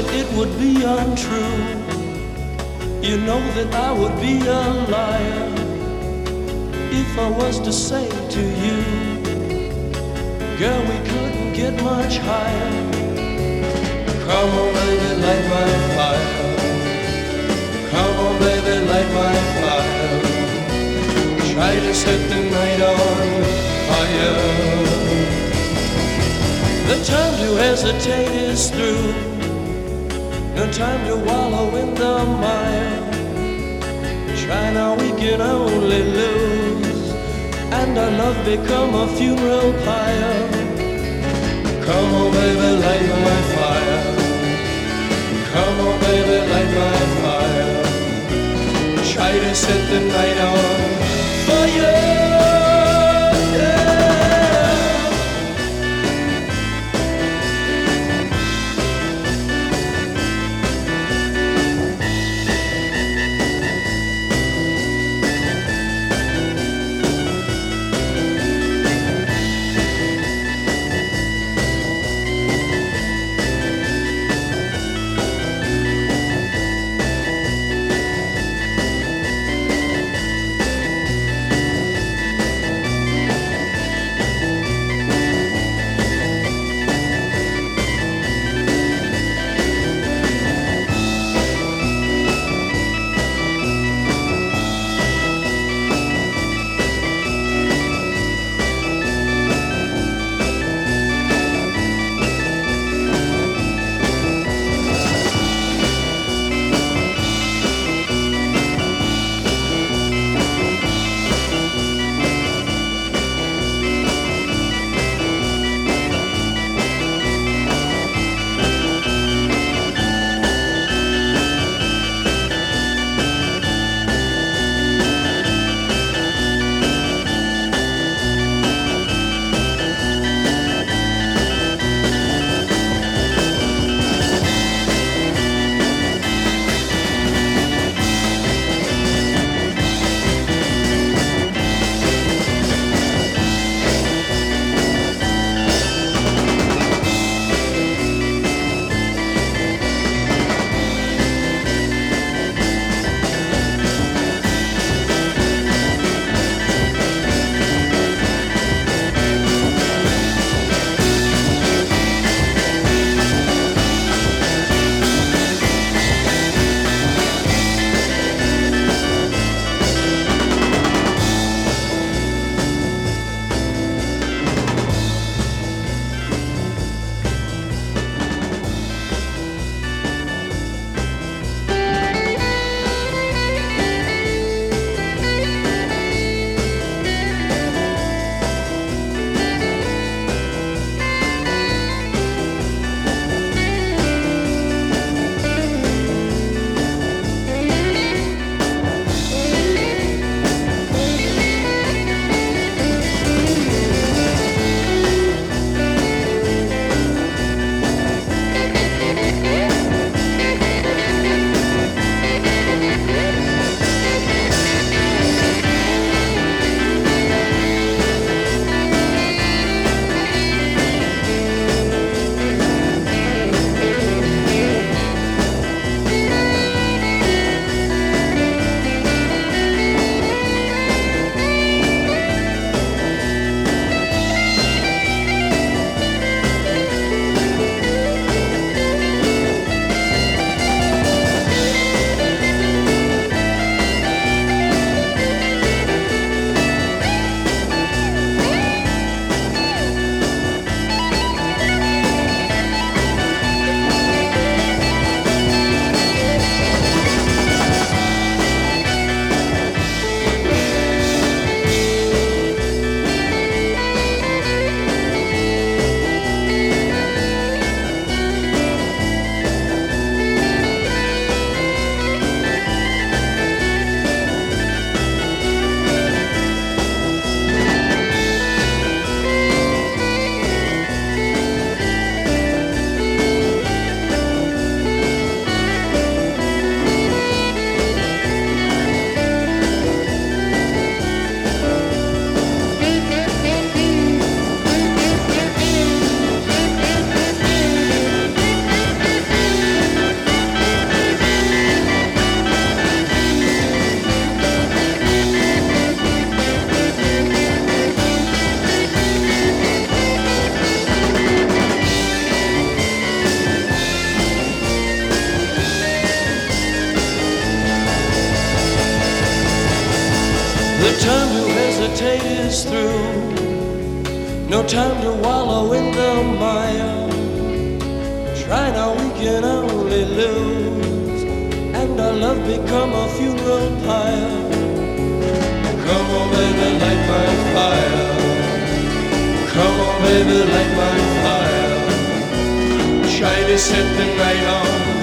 it would be untrue. You know that I would be a liar if I was to say to you, girl, we couldn't get much higher. Come on, baby, light my fire. Come on, baby, light my fire. Try to set the night on fire. The time to hesitate is through. No time to wallow in the mire. Try now, we can only lose, and our love become a funeral pyre. Come on, baby, light my fire. Come on, baby, light my fire. Try to set the night on fire. The time to hesitate is through. No time to wallow in the mire. Try now, we can only lose, and our love become a funeral pyre. Come on, baby, light my fire. Come on, baby, light my fire. Try to set the night on